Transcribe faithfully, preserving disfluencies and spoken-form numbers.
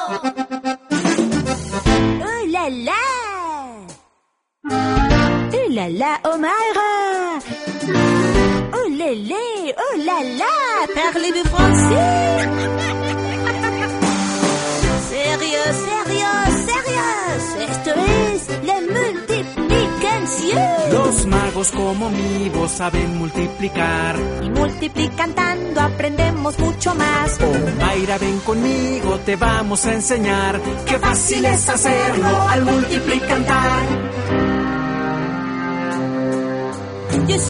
Oh là là! Oh là là, Omaira! Oh lélé, oh là là, parlez-vous français? Sérieux, sérieux, sérieux, esto es la multiplicación. Los magos como mi voz saben multiplicar. Y multiplicando aprendemos mucho más. Oh, Mayra, ven conmigo, te vamos a enseñar. Qué fácil es hacerlo al multiplicar.